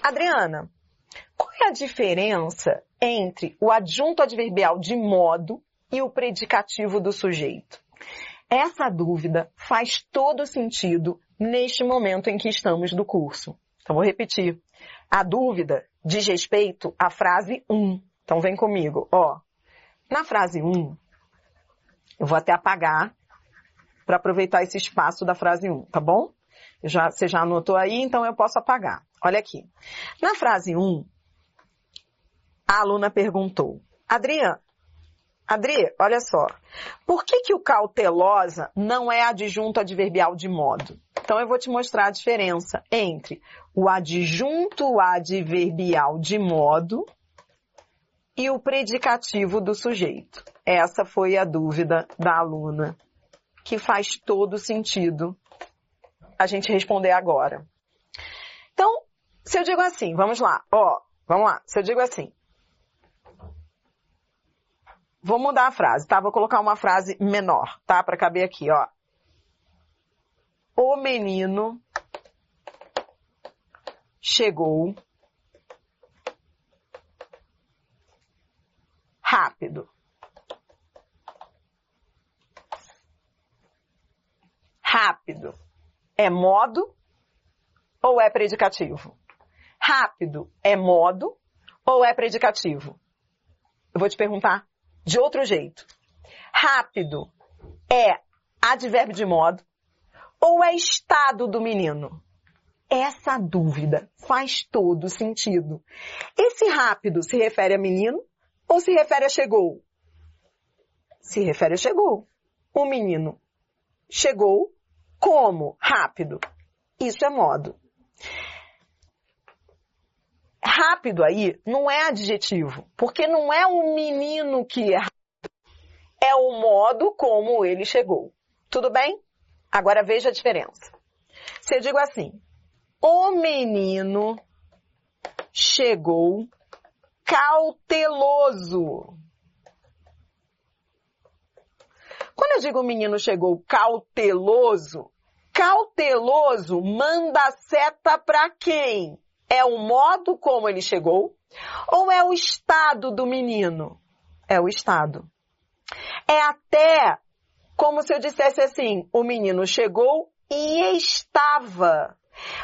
Adriana, qual é a diferença entre o adjunto adverbial de modo e o predicativo do sujeito? Essa dúvida faz todo sentido neste momento em que estamos do curso. Então, vou repetir. A dúvida diz respeito à frase 1. Então, vem comigo. Na frase 1, eu vou até apagar para aproveitar esse espaço da frase 1, tá bom? Você já anotou aí, então eu posso apagar. Olha aqui. Na frase 1, a aluna perguntou, Adri, olha só, por que o cautelosa não é adjunto adverbial de modo? Então eu vou te mostrar a diferença entre o adjunto adverbial de modo e o predicativo do sujeito. Essa foi a dúvida da aluna, que faz todo sentido a gente responder agora. Então, se eu digo assim, vamos lá, se eu digo assim, vou mudar a frase, tá? Vou colocar uma frase menor, tá? Para caber aqui, O menino chegou rápido. Rápido é modo ou é predicativo? Rápido é modo ou é predicativo? Eu vou te perguntar de outro jeito. Rápido é advérbio de modo ou é estado do menino? Essa dúvida faz todo sentido. Esse rápido se refere a menino ou se refere a chegou? Se refere a chegou. O menino chegou como rápido. Isso é modo. Rápido aí não é adjetivo, porque não é o menino que é rápido, é o modo como ele chegou. Tudo bem? Agora veja a diferença. Se eu digo assim, o menino chegou cauteloso. Quando eu digo o menino chegou cauteloso, cauteloso manda seta para quem? É o modo como ele chegou ou é o estado do menino? É o estado. É até como se eu dissesse assim, o menino chegou e estava.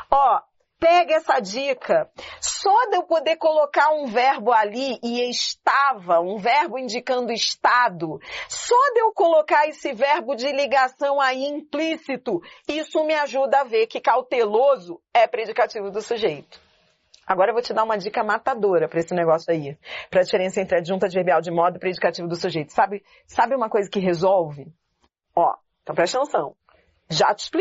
Pega essa dica. Só de eu poder colocar um verbo ali e estava, um verbo indicando estado, só de eu colocar esse verbo de ligação aí implícito, isso me ajuda a ver que cauteloso é predicativo do sujeito. Agora eu vou te dar uma dica matadora para esse negócio aí, para a diferença entre adjunto adverbial de modo e predicativo do sujeito. Sabe uma coisa que resolve? Então presta atenção. Já te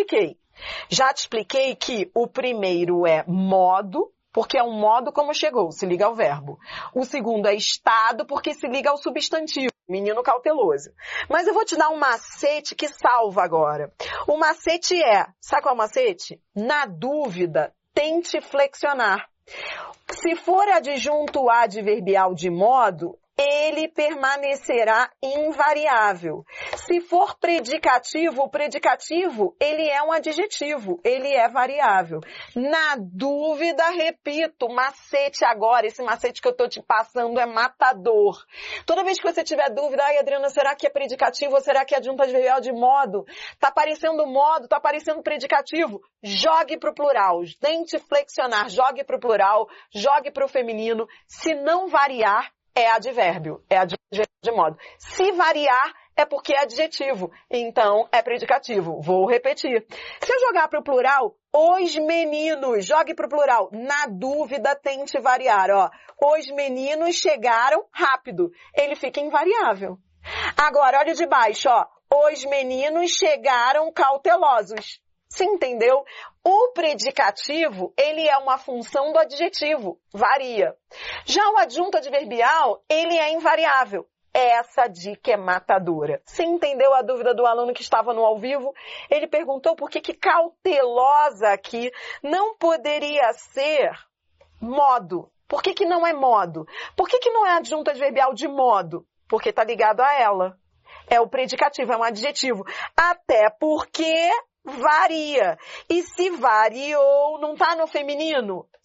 expliquei que o primeiro é modo, porque é um modo como chegou, se liga ao verbo. O segundo é estado, porque se liga ao substantivo, menino cauteloso. Mas eu vou te dar um macete que salva agora. O macete sabe qual é o macete? Na dúvida, tente flexionar. Se for adjunto adverbial de modo, ele permanecerá invariável. Se for predicativo, o predicativo, ele é um adjetivo, ele é variável. Na dúvida, repito, macete agora, esse macete que eu estou te passando é matador. Toda vez que você tiver dúvida, Adriana, será que é predicativo ou será que é adjunto adverbial de modo? Tá aparecendo modo, tá aparecendo predicativo? Jogue para o plural, tente flexionar, jogue para o plural, jogue para o feminino. Se não variar, é advérbio, é adjetivo de modo. Se variar, é porque é adjetivo, então é predicativo. Vou repetir. Se eu jogar para o plural, os meninos, jogue para o plural. Na dúvida, tente variar. Os meninos chegaram rápido. Ele fica invariável. Agora, olha de baixo, os meninos chegaram cautelosos. Você entendeu? O predicativo, ele é uma função do adjetivo, varia. Já o adjunto adverbial, ele é invariável. Essa dica é matadora. Você entendeu a dúvida do aluno que estava no ao vivo? Ele perguntou por que cautelosa aqui não poderia ser modo. Por que não é modo? Por que não é adjunto adverbial de modo? Porque está ligado a ela. É o predicativo, é um adjetivo. Até porque varia. E se variou, não está no feminino?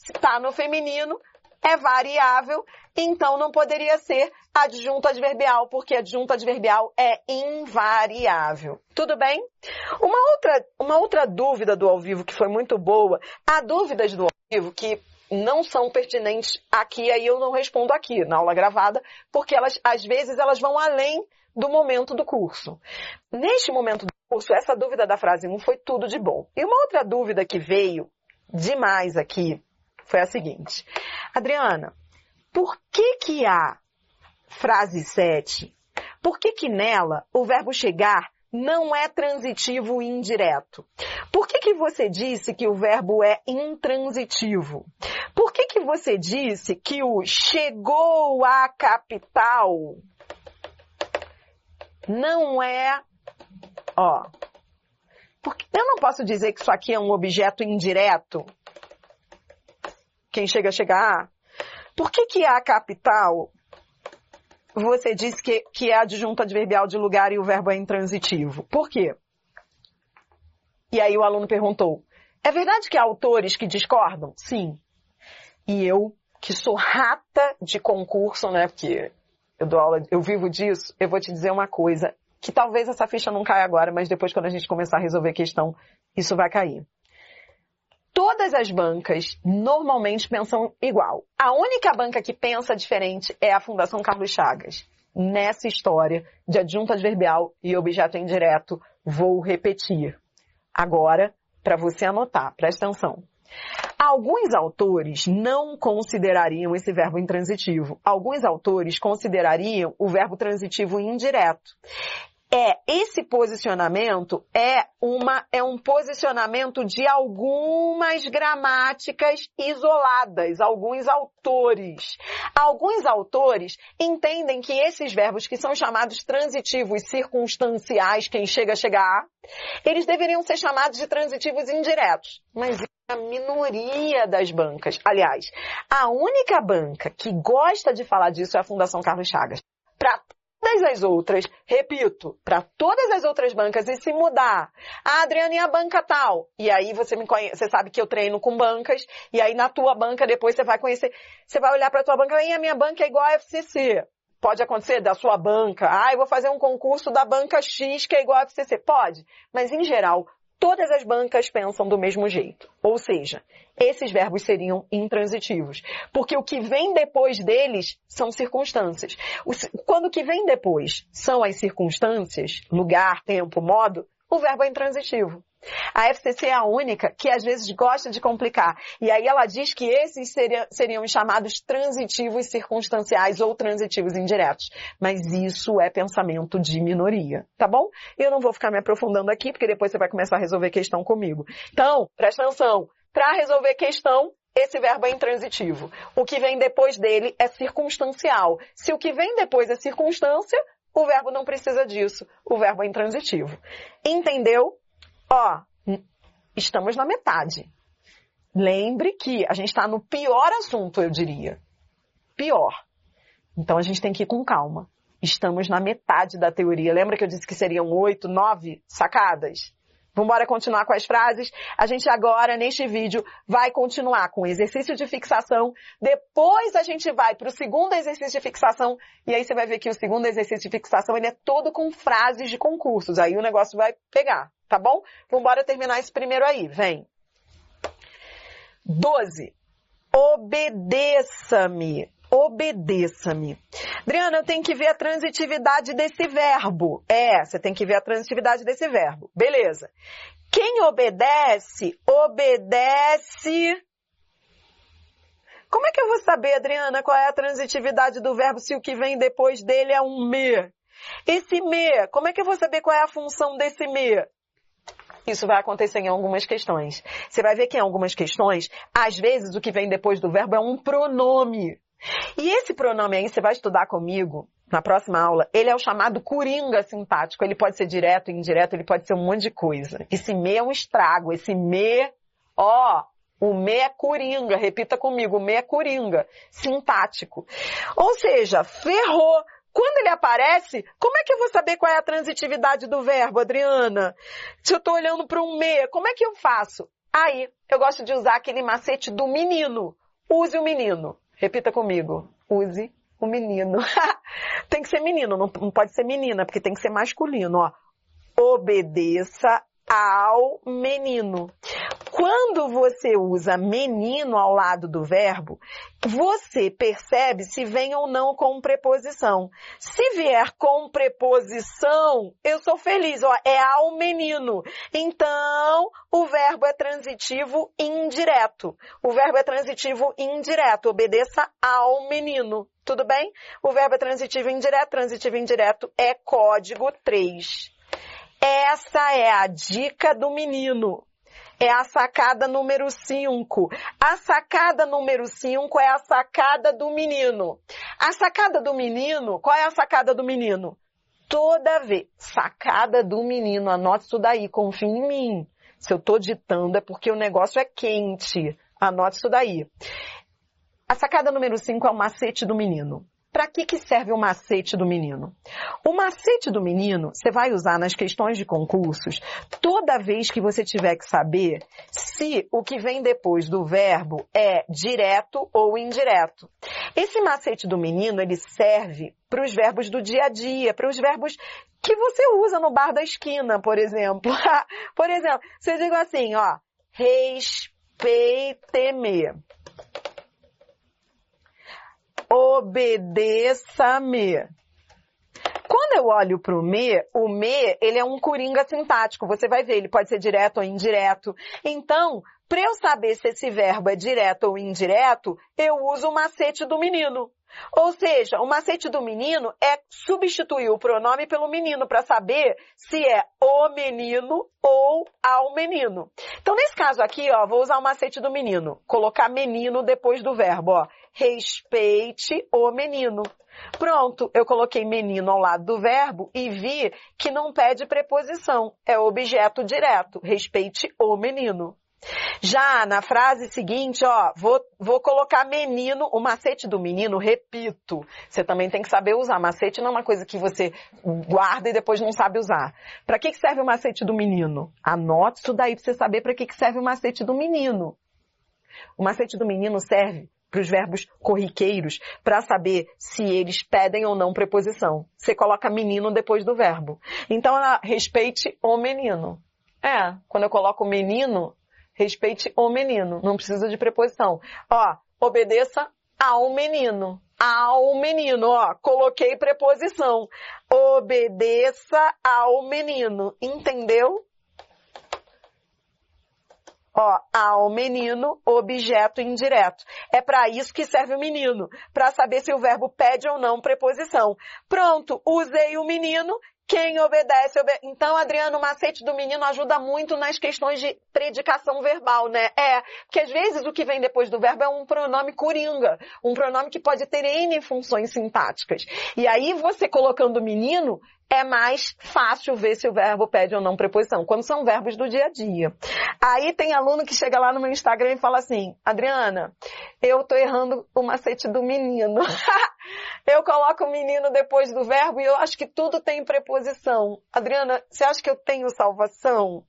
está no feminino, é variável, então não poderia ser adjunto adverbial, porque adjunto adverbial é invariável. Tudo bem? Uma outra dúvida do ao vivo que foi muito boa, há dúvidas do ao vivo que não são pertinentes aqui, aí eu não respondo aqui na aula gravada, porque às vezes elas vão além do momento do curso. Neste momento do curso, essa dúvida da frase 1 foi tudo de bom. E uma outra dúvida que veio demais aqui foi a seguinte. Adriana, por que a frase 7, por que nela o verbo chegar não é transitivo e indireto? Por que você disse que o verbo é intransitivo? Por que você disse que o chegou à capital não é... porque eu não posso dizer que isso aqui é um objeto indireto. Quem chega a chegar. Por que a capital, você disse que é adjunto adverbial de lugar e o verbo é intransitivo? Por quê? E aí o aluno perguntou, é verdade que há autores que discordam? Sim. E eu, que sou rata de concurso, né, porque eu dou aula, eu vivo disso, eu vou te dizer uma coisa, que talvez essa ficha não caia agora, mas depois quando a gente começar a resolver a questão, isso vai cair. Todas as bancas normalmente pensam igual. A única banca que pensa diferente é a Fundação Carlos Chagas. Nessa história de adjunto adverbial e objeto indireto, vou repetir. Agora, para você anotar, presta atenção. Alguns autores não considerariam esse verbo intransitivo. Alguns autores considerariam o verbo transitivo indireto. Esse posicionamento é um posicionamento de algumas gramáticas isoladas, alguns autores. Alguns autores entendem que esses verbos que são chamados transitivos circunstanciais, quem chega a chegar, eles deveriam ser chamados de transitivos indiretos. Mas é a minoria das bancas. Aliás, a única banca que gosta de falar disso é a Fundação Carlos Chagas. Para todas as outras, repito, para todas as outras bancas, e se mudar, a Adriana e a banca tal, e aí você me conhece, você sabe que eu treino com bancas, e aí na tua banca depois você vai conhecer, você vai olhar para a tua banca, e a minha banca é igual a FCC. Pode acontecer da sua banca, eu vou fazer um concurso da banca X que é igual a FCC. Pode, mas em geral, todas as bancas pensam do mesmo jeito. Ou seja, esses verbos seriam intransitivos. Porque o que vem depois deles são circunstâncias. Quando o que vem depois são as circunstâncias, lugar, tempo, modo, o verbo é intransitivo. A FCC é a única que às vezes gosta de complicar. E aí ela diz que esses seriam chamados transitivos circunstanciais ou transitivos indiretos. Mas isso é pensamento de minoria, tá bom? Eu não vou ficar me aprofundando aqui, porque depois você vai começar a resolver questão comigo. Então, presta atenção. Para resolver questão, esse verbo é intransitivo. O que vem depois dele é circunstancial. Se o que vem depois é circunstância, o verbo não precisa disso. O verbo é intransitivo. Entendeu? Estamos na metade. Lembre que a gente está no pior assunto, eu diria. Pior. Então a gente tem que ir com calma. Estamos na metade da teoria. Lembra que eu disse que seriam 8, 9 sacadas? Vamos embora continuar com as frases. A gente agora, neste vídeo, vai continuar com o exercício de fixação. Depois a gente vai para o segundo exercício de fixação. E aí você vai ver que o segundo exercício de fixação, ele é todo com frases de concursos. Aí o negócio vai pegar, tá bom? Vamos embora terminar esse primeiro aí. Vem. 12. Obedeça-me. Obedeça-me. Adriana, eu tenho que ver a transitividade desse verbo. Você tem que ver a transitividade desse verbo. Beleza. Quem obedece, obedece... Como é que eu vou saber, Adriana, qual é a transitividade do verbo se o que vem depois dele é um me? Esse me, como é que eu vou saber qual é a função desse me? Isso vai acontecer em algumas questões. Você vai ver que em algumas questões, às vezes o que vem depois do verbo é um pronome. E esse pronome aí, você vai estudar comigo na próxima aula, ele é o chamado coringa sintático. Ele pode ser direto, indireto, ele pode ser um monte de coisa. Esse me é um estrago, esse me, o me é coringa, repita comigo, o me é coringa, sintático. Ou seja, ferrou. Quando ele aparece, como é que eu vou saber qual é a transitividade do verbo, Adriana? Se eu estou olhando para um me, como é que eu faço? Aí, eu gosto de usar aquele macete do menino. Use o menino. Repita comigo. Use o menino. Tem que ser menino, não pode ser menina, porque tem que ser masculino, ó. Obedeça ao menino. Quando você usa menino ao lado do verbo, você percebe se vem ou não com preposição. Se vier com preposição, eu sou feliz, ó, é ao menino. Então, o verbo é transitivo indireto. O verbo é transitivo indireto. Obedeça ao menino. Tudo bem? O verbo é transitivo indireto é código 3. Essa é a dica do menino. É a sacada número 5. A sacada número 5 é a sacada do menino. A sacada do menino, qual é a sacada do menino? Toda vez. Sacada do menino, anote isso daí, confie em mim. Se eu estou ditando é porque o negócio é quente. Anote isso daí. A sacada número 5 é o macete do menino. Para que serve o macete do menino? O macete do menino você vai usar nas questões de concursos toda vez que você tiver que saber se o que vem depois do verbo é direto ou indireto. Esse macete do menino, ele serve para os verbos do dia a dia, para os verbos que você usa no bar da esquina, por exemplo. Por exemplo, você diz assim, ó, respeite-me. Obedeça-me. Quando eu olho para o me, ele é um coringa sintático. Você vai ver, ele pode ser direto ou indireto. Então, para eu saber se esse verbo é direto ou indireto, eu uso o macete do menino. Ou seja, o macete do menino é substituir o pronome pelo menino para saber se é o menino ou ao menino. Então, nesse caso aqui, ó, vou usar o macete do menino. Colocar menino depois do verbo, ó. Respeite o menino. Pronto, eu coloquei menino ao lado do verbo e vi que não pede preposição. É objeto direto. Respeite o menino. Já na frase seguinte, ó, vou colocar menino, o macete do menino, repito. Você também tem que saber usar. Macete não é uma coisa que você guarda e depois não sabe usar. Para que serve o macete do menino? Anote isso daí para você saber para que serve o macete do menino. O macete do menino serve para os verbos corriqueiros, para saber se eles pedem ou não preposição. Você coloca menino depois do verbo. Então, respeite o menino. Quando eu coloco menino, respeite o menino. Não precisa de preposição. Ó, obedeça ao menino. Ao menino, ó, coloquei preposição. Obedeça ao menino. Entendeu? Ó, ao menino, objeto indireto. É para isso que serve o menino, para saber se o verbo pede ou não preposição. Pronto, usei o menino, quem obedece, Então, Adriano, o macete do menino ajuda muito nas questões de predicação verbal, né? Porque às vezes o que vem depois do verbo é um pronome coringa, um pronome que pode ter N funções sintáticas. E aí, você colocando menino, é mais fácil ver se o verbo pede ou não preposição, quando são verbos do dia a dia. Aí tem aluno que chega lá no meu Instagram e fala assim, Adriana, eu tô errando o macete do menino. Eu coloco o menino depois do verbo e eu acho que tudo tem preposição. Adriana, você acha que eu tenho salvação?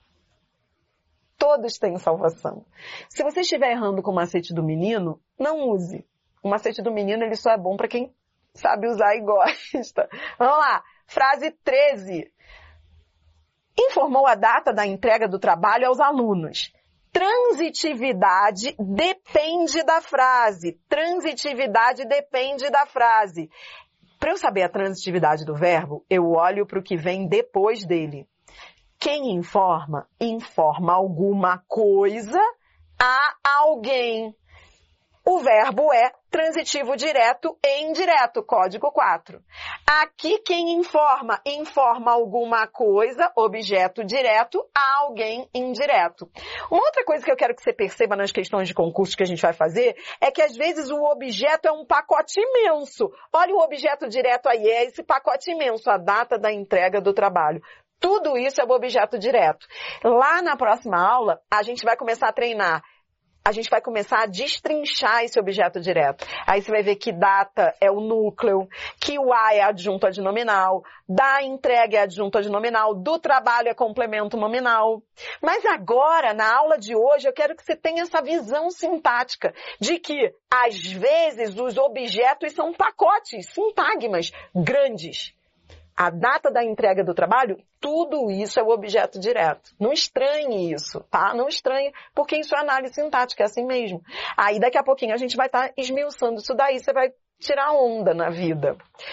Todos têm salvação. Se você estiver errando com o macete do menino, não use. O macete do menino, ele só é bom para quem sabe usar e gosta. Vamos lá. Frase 13. Informou a data da entrega do trabalho aos alunos. Transitividade depende da frase. Transitividade depende da frase. Para eu saber a transitividade do verbo, eu olho para o que vem depois dele. Quem informa, informa alguma coisa a alguém. O verbo é transitivo direto e indireto, código 4. Aqui quem informa, informa alguma coisa, objeto direto, a alguém indireto. Uma outra coisa que eu quero que você perceba nas questões de concurso que a gente vai fazer é que às vezes o objeto é um pacote imenso. Olha o objeto direto aí, é esse pacote imenso, a data da entrega do trabalho. Tudo isso é o objeto direto. Lá na próxima aula, a gente vai começar a treinar a gente vai começar a destrinchar esse objeto direto. Aí você vai ver que data é o núcleo, que o a é adjunto adnominal, da entrega é adjunto adnominal, do trabalho é complemento nominal. Mas agora, na aula de hoje, eu quero que você tenha essa visão sintática de que, às vezes, os objetos são pacotes, sintagmas grandes. A data da entrega do trabalho, tudo isso é o objeto direto. Não estranhe isso, tá? Não estranhe, porque isso é análise sintática, é assim mesmo. Aí daqui a pouquinho a gente vai estar esmiuçando isso daí, você vai tirar onda na vida.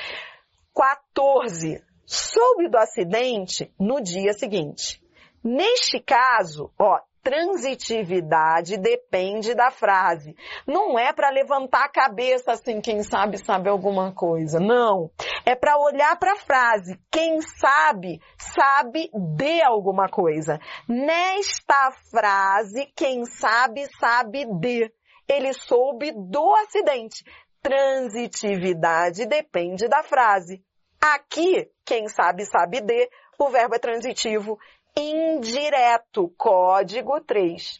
14. Soube do acidente no dia seguinte. Neste caso, transitividade depende da frase. Não é para levantar a cabeça assim, quem sabe alguma coisa. Não. É para olhar para a frase. Quem sabe de alguma coisa. Nesta frase, quem sabe de. Ele soube do acidente. Transitividade depende da frase. Aqui, quem sabe de, o verbo é transitivo indireto, código 3.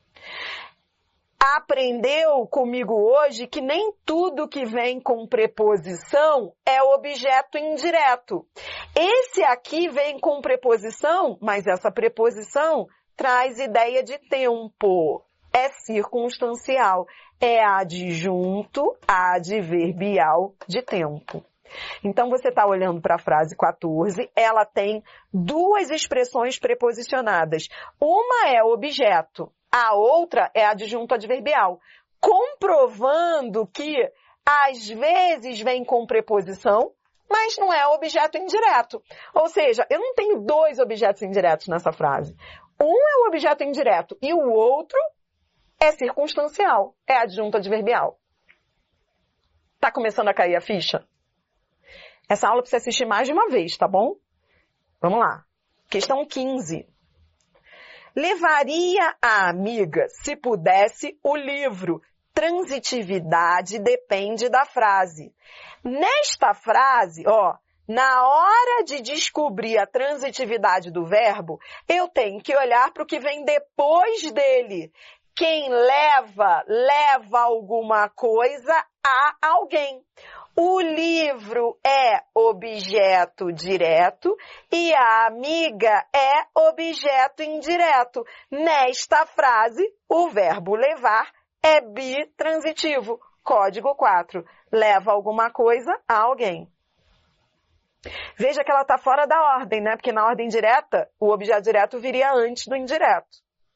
Aprendeu comigo hoje que nem tudo que vem com preposição é objeto indireto. Esse aqui vem com preposição, mas essa preposição traz ideia de tempo. É circunstancial, é adjunto adverbial de tempo. Então, você está olhando para a frase 14, ela tem duas expressões preposicionadas. Uma é objeto, a outra é adjunto adverbial, comprovando que às vezes vem com preposição, mas não é objeto indireto. Ou seja, eu não tenho dois objetos indiretos nessa frase. Um é o objeto indireto e o outro é circunstancial, é adjunto adverbial. Está começando a cair a ficha? Essa aula precisa assistir mais de uma vez, tá bom? Vamos lá. Questão 15. Levaria a amiga, se pudesse, o livro. Transitividade depende da frase. Nesta frase, na hora de descobrir a transitividade do verbo, eu tenho que olhar para o que vem depois dele. Quem leva alguma coisa a alguém. O livro é objeto direto e a amiga é objeto indireto. Nesta frase, o verbo levar é bitransitivo. Código 4. Leva alguma coisa a alguém. Veja que ela está fora da ordem, né? Porque na ordem direta, o objeto direto viria antes do indireto.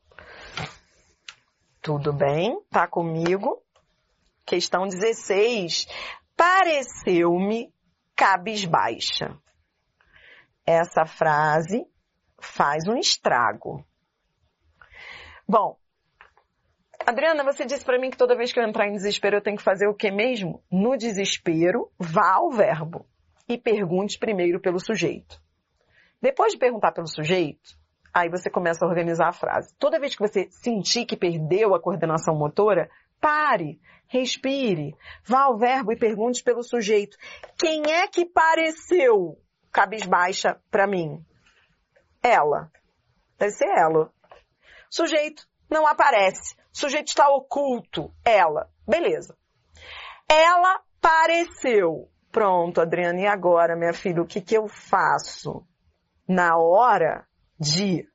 Tudo bem? Tá comigo? Questão 16. Pareceu-me cabisbaixa. Essa frase faz um estrago. Bom, Adriana, você disse para mim que toda vez que eu entrar em desespero eu tenho que fazer o que mesmo? No desespero, vá ao verbo e pergunte primeiro pelo sujeito. Depois de perguntar pelo sujeito, aí você começa a organizar a frase. Toda vez que você sentir que perdeu a coordenação motora, pare, respire, vá ao verbo e pergunte pelo sujeito. Quem é que pareceu cabisbaixa para mim? Ela. Deve ser ela. Sujeito não aparece. Sujeito está oculto. Ela. Beleza. Ela pareceu. Pronto, Adriana, e agora, minha filha, o que eu faço? Na hora de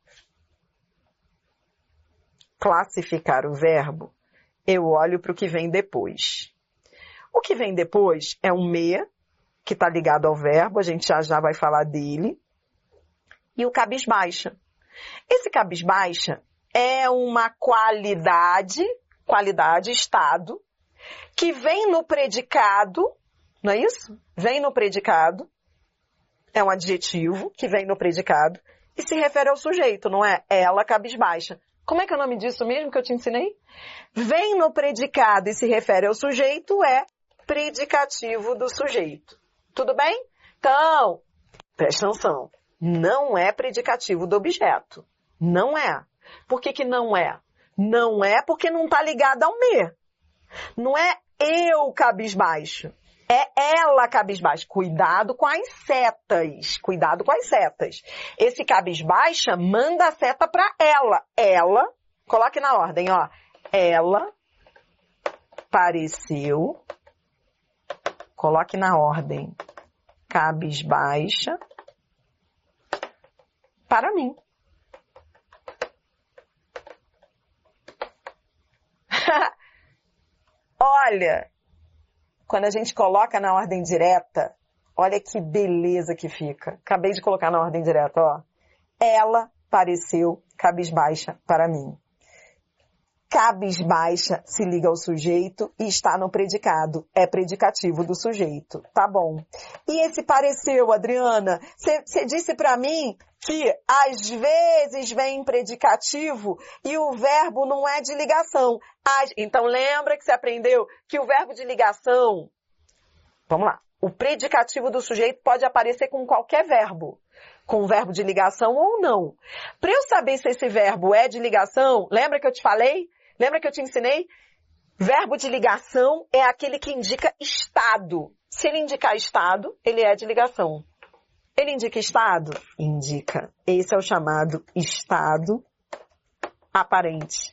classificar o verbo, eu olho para o que vem depois. O que vem depois é um me, que está ligado ao verbo, a gente já vai falar dele, e o cabisbaixa. Esse cabisbaixa é uma qualidade, estado, que vem no predicado, não é isso? Vem no predicado, é um adjetivo que vem no predicado, e se refere ao sujeito, não é? Ela cabisbaixa. Como é que é o nome disso mesmo que eu te ensinei? Vem no predicado e se refere ao sujeito, é predicativo do sujeito. Tudo bem? Então, presta atenção. Não é predicativo do objeto. Não é. Por que não é? Não é porque não está ligado ao me. Não é eu cabisbaixo. É ela cabisbaixa. Cuidado com as setas. Cuidado com as setas. Esse cabisbaixa manda a seta para ela. Ela, coloque na ordem, ela pareceu, coloque na ordem, cabisbaixa para mim. Olha, quando a gente coloca na ordem direta, olha que beleza que fica. Acabei de colocar na ordem direta, ó. Ela pareceu cabisbaixa para mim. Cabisbaixa se liga ao sujeito e está no predicado. É predicativo do sujeito. Tá bom. E esse pareceu, Adriana? Você disse para mim que às vezes vem predicativo e o verbo não é de ligação. Então lembra que você aprendeu que o verbo de ligação... Vamos lá. O predicativo do sujeito pode aparecer com qualquer verbo. Com verbo de ligação ou não. Para eu saber se esse verbo é de ligação, lembra que eu te falei? Lembra que eu te ensinei? Verbo de ligação é aquele que indica estado. Se ele indicar estado, ele é de ligação. Ele indica estado? Indica. Esse é o chamado estado aparente.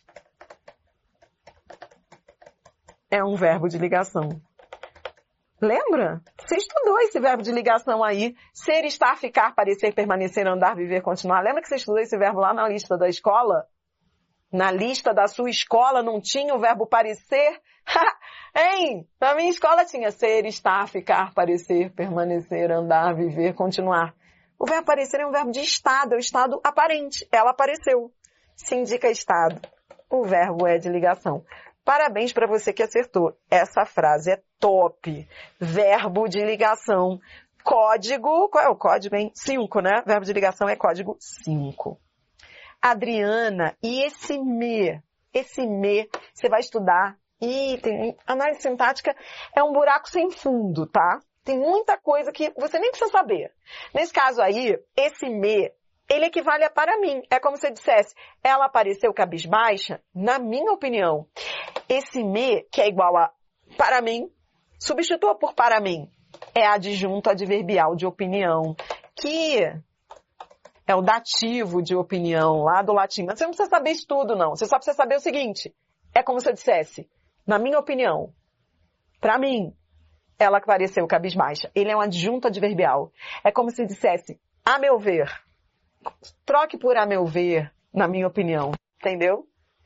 É um verbo de ligação. Lembra? Você estudou esse verbo de ligação aí. Ser, estar, ficar, parecer, permanecer, andar, viver, continuar. Lembra que você estudou esse verbo lá na lista da escola? Na lista da sua escola não tinha o verbo parecer? Hein? Na minha escola tinha ser, estar, ficar, parecer, permanecer, andar, viver, continuar. O verbo parecer é um verbo de estado, é o estado aparente. Ela apareceu. Se indica estado. O verbo é de ligação. Parabéns para você que acertou. Essa frase é top. Verbo de ligação. Código, qual é o código, hein? 5, né? Verbo de ligação é código 5. Adriana, e esse me, você vai estudar. E tem análise sintática é um buraco sem fundo, tá? Tem muita coisa que você nem precisa saber. Nesse caso aí, esse me, ele equivale a para mim. É como se eu dissesse, ela apareceu cabisbaixa, na minha opinião. Esse me, que é igual a para mim, substitua por para mim. É adjunto adverbial de opinião, que é o dativo de opinião lá do latim. Mas você não precisa saber isso tudo, não. Você só precisa saber o seguinte. É como se eu dissesse, na minha opinião, para mim, ela apareceu cabisbaixa. Ele é um adjunto adverbial. É como se dissesse, a meu ver. Troque por a meu ver, na minha opinião. Entendeu?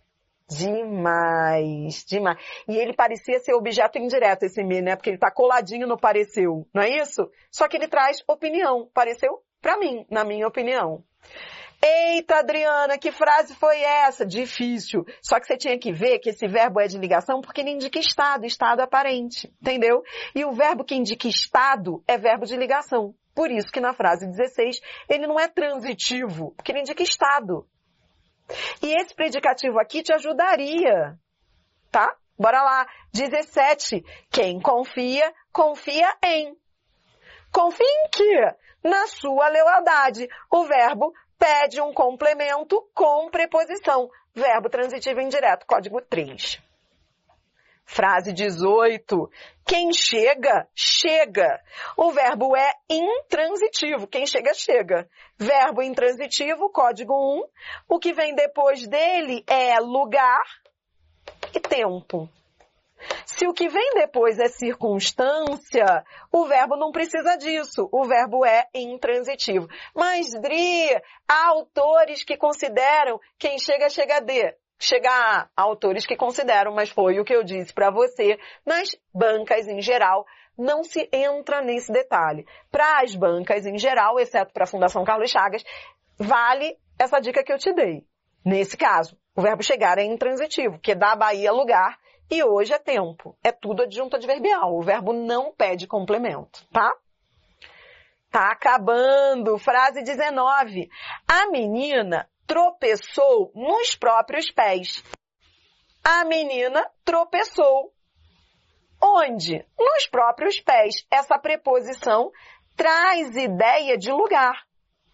Demais, demais. E ele parecia ser objeto indireto, esse me, né? Porque ele tá coladinho no pareceu, não é isso? Só que ele traz opinião. Pareceu pra mim, na minha opinião. Eita, Adriana, que frase foi essa? Difícil. Só que você tinha que ver que esse verbo é de ligação porque ele indica estado, estado aparente, entendeu? E o verbo que indica estado é verbo de ligação. Por isso que na frase 16 ele não é transitivo, porque ele indica estado. E esse predicativo aqui te ajudaria, tá? Bora lá. 17. Quem confia, confia em. Confia em quê? Na sua lealdade. O verbo pede um complemento com preposição. Verbo transitivo indireto, código 3. Frase 18. Quem chega, chega. O verbo é intransitivo. Quem chega, chega. Verbo intransitivo, código 1. O que vem depois dele é lugar e tempo. Se o que vem depois é circunstância, o verbo não precisa disso. O verbo é intransitivo. Mas, Dri, há autores que consideram quem chega, chega de. Chega a autores que consideram, mas foi o que eu disse para você, nas bancas em geral, não se entra nesse detalhe. Para as bancas em geral, exceto para a Fundação Carlos Chagas, vale essa dica que eu te dei. Nesse caso, o verbo chegar é intransitivo, que dá Bahia lugar e hoje é tempo. É tudo adjunto adverbial. O verbo não pede complemento, tá? Tá acabando. Frase 19. A menina tropeçou nos próprios pés. A menina tropeçou. Onde? Nos próprios pés. Essa preposição traz ideia de lugar.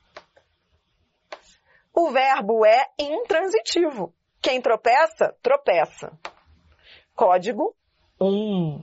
O verbo é intransitivo. Quem tropeça, tropeça. Código 1.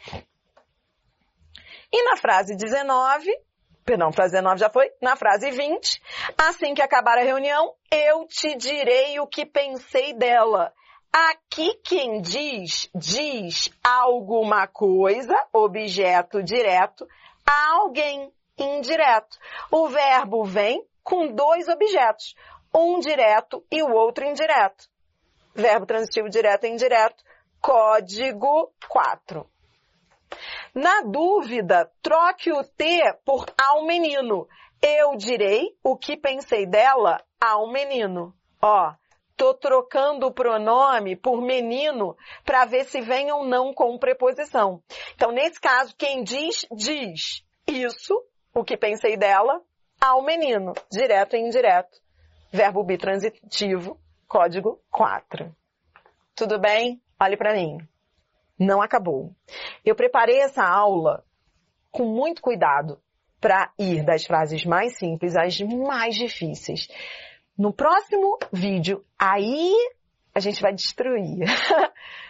E na frase 19... Perdão, frase 19 já foi. Na frase 20, assim que acabar a reunião, eu te direi o que pensei dela. Aqui quem diz alguma coisa, objeto direto, a alguém indireto. O verbo vem com dois objetos, um direto e o outro indireto. Verbo transitivo direto e indireto, código 4. Na dúvida, troque o T por ao menino. Eu direi o que pensei dela ao menino. Ó, tô trocando o pronome por menino para ver se vem ou não com preposição. Então, nesse caso, quem diz isso, o que pensei dela, ao menino, direto e indireto. Verbo bitransitivo, código 4. Tudo bem? Olhe para mim. Não acabou. Eu preparei essa aula com muito cuidado para ir das frases mais simples às mais difíceis. No próximo vídeo, aí a gente vai destruir.